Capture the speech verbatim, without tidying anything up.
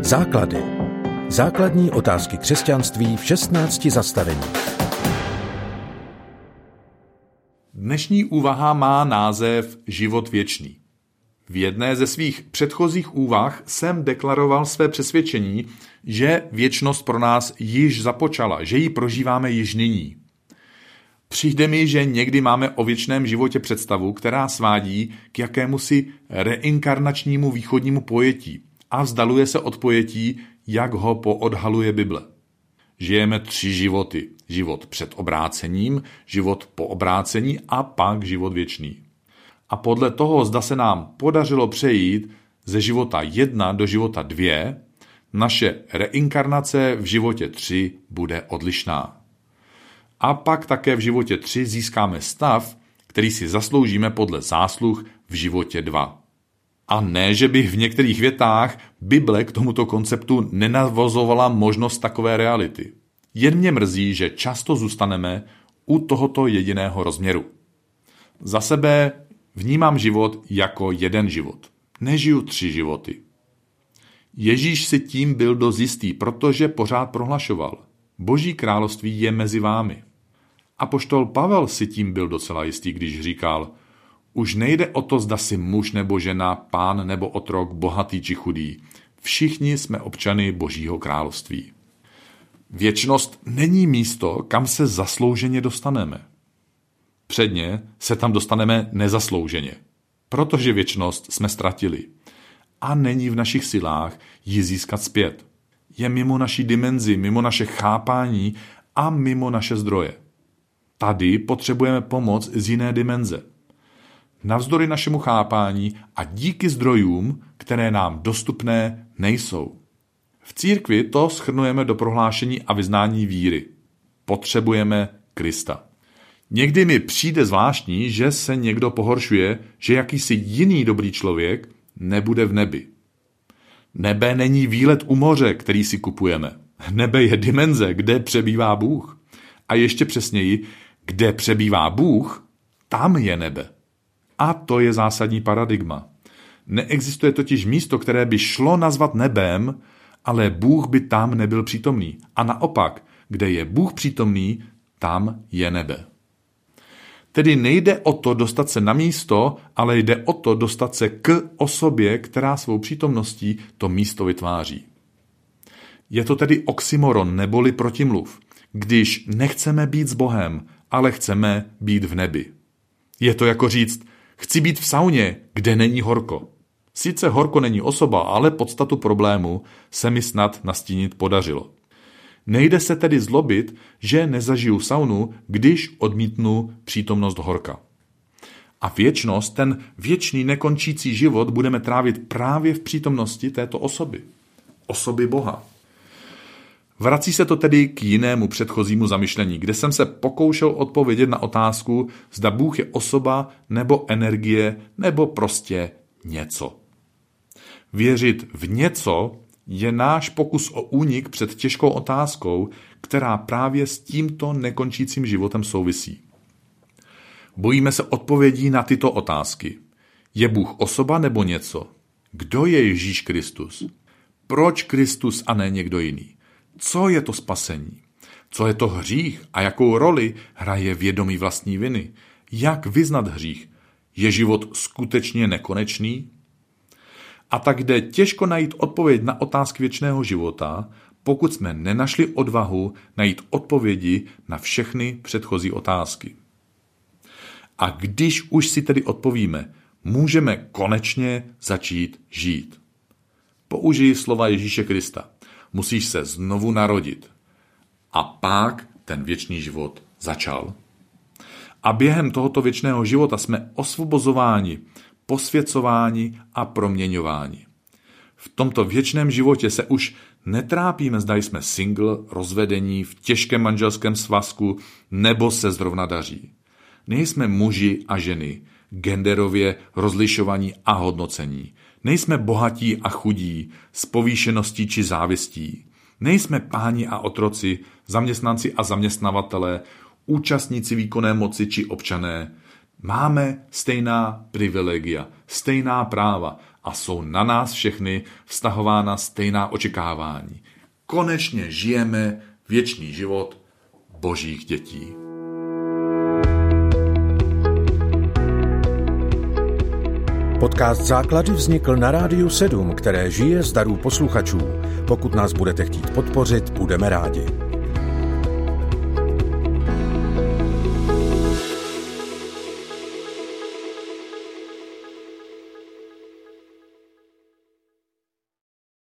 Základy. Základní otázky křesťanství v šestnácti zastaveních. Dnešní úvaha má název Život věčný. V jedné ze svých předchozích úvah jsem deklaroval své přesvědčení, že věčnost pro nás již započala, že ji prožíváme již nyní. Přijde mi, že někdy máme o věčném životě představu, která svádí k jakémusi reinkarnačnímu východnímu pojetí a vzdaluje se od pojetí, jak ho poodhaluje Bible. Žijeme tři životy. Život před obrácením, život po obrácení a pak život věčný. A podle toho, zda se nám podařilo přejít ze života jedna do života dvě, naše reinkarnace v životě tři bude odlišná. A pak také v životě tři získáme stav, který si zasloužíme podle zásluh v životě dva. A ne, že bych v některých větách Bible k tomuto konceptu nenavozovala možnost takové reality. Jen mě mrzí, že často zůstaneme u tohoto jediného rozměru. Za sebe vnímám život jako jeden život. Nežiju tři životy. Ježíš si tím byl dost jistý, protože pořád prohlašoval: Boží království je mezi vámi. Apoštol Pavel si tím byl docela jistý, když říkal: už nejde o to, zda si muž nebo žena, pán nebo otrok, bohatý či chudý. Všichni jsme občany Božího království. Věčnost není místo, kam se zaslouženě dostaneme. Předně se tam dostaneme nezaslouženě, protože věčnost jsme ztratili a není v našich silách ji získat zpět. Je mimo naší dimenzi, mimo naše chápání a mimo naše zdroje. Tady potřebujeme pomoc z jiné dimenze. Navzdory našemu chápání a díky zdrojům, které nám dostupné nejsou. V církvi to shrnujeme do prohlášení a vyznání víry. Potřebujeme Krista. Někdy mi přijde zvláštní, že se někdo pohoršuje, že jakýsi jiný dobrý člověk nebude v nebi. Nebe není výlet u moře, který si kupujeme. Nebe je dimenze, kde přebývá Bůh. A ještě přesněji, kde přebývá Bůh, tam je nebe. A to je zásadní paradigma. Neexistuje totiž místo, které by šlo nazvat nebem, ale Bůh by tam nebyl přítomný. A naopak, kde je Bůh přítomný, tam je nebe. Tedy nejde o to dostat se na místo, ale jde o to dostat se k osobě, která svou přítomností to místo vytváří. Je to tedy oxymoron neboli protimluv, když nechceme být s Bohem, ale chceme být v nebi. Je to jako říct: chci být v sauně, kde není horko. Sice horko není osoba, ale podstatu problému se mi snad nastínit podařilo. Nejde se tedy zlobit, že nezažiju saunu, když odmítnu přítomnost horka. A věčnost, ten věčný nekončící život, budeme trávit právě v přítomnosti této osoby. Osoby Boha. Vrací se to tedy k jinému předchozímu zamyšlení, kde jsem se pokoušel odpovědět na otázku, zda Bůh je osoba nebo energie nebo prostě něco. Věřit v něco je náš pokus o únik před těžkou otázkou, která právě s tímto nekončícím životem souvisí. Bojíme se odpovědí na tyto otázky. Je Bůh osoba nebo něco? Kdo je Ježíš Kristus? Proč Kristus a ne někdo jiný? Co je to spasení? Co je to hřích a jakou roli hraje vědomí vlastní viny? Jak vyznat hřích? Je život skutečně nekonečný? A tak jde těžko najít odpověď na otázky věčného života, pokud jsme nenašli odvahu najít odpovědi na všechny předchozí otázky. A když už si tedy odpovíme, můžeme konečně začít žít. Použiji slova Ježíše Krista. Musíš se znovu narodit. A pak ten věčný život začal. A během tohoto věčného života jsme osvobozováni, posvěcováni a proměňováni. V tomto věčném životě se už netrápíme, zda jsme single, rozvedení, v těžkém manželském svazku nebo se zrovna daří. Nejsme muži a ženy, genderově rozlišovaní a hodnocení. Nejsme bohatí a chudí, s povýšeností či závistí. Nejsme páni a otroci, zaměstnanci a zaměstnavatelé, účastníci výkonné moci či občané. Máme stejná privilegia, stejná práva a jsou na nás všechny vztahována stejná očekávání. Konečně žijeme věčný život Božích dětí. Podcast Základy vznikl na Rádiu sedm, které žije z darů posluchačů. Pokud nás budete chtít podpořit, budeme rádi.